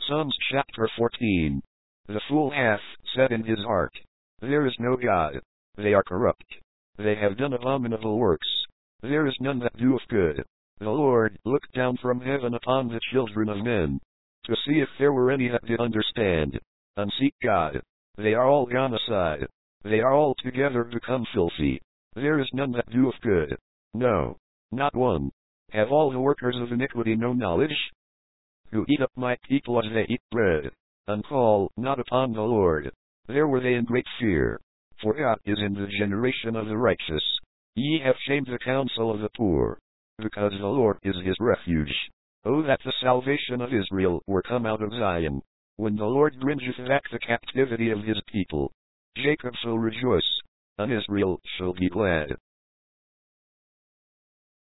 Psalms chapter 14. The fool hath said in his heart, there is no God. They are corrupt. They have done abominable works. There is none that doeth good. The Lord looked down from heaven upon the children of men, to see if there were any that did understand, and seek God. They are all gone aside. They are all together become filthy. There is none that doeth good. No, not one. Have all the workers of iniquity no knowledge? Who eat up my people as they eat bread, and call not upon the Lord. There were they in great fear. For God is in the generation of the righteous. Ye have shamed the counsel of the poor, because the Lord is his refuge. O that the salvation of Israel were come out of Zion, when the Lord bringeth back the captivity of his people. Jacob shall rejoice, and Israel shall be glad.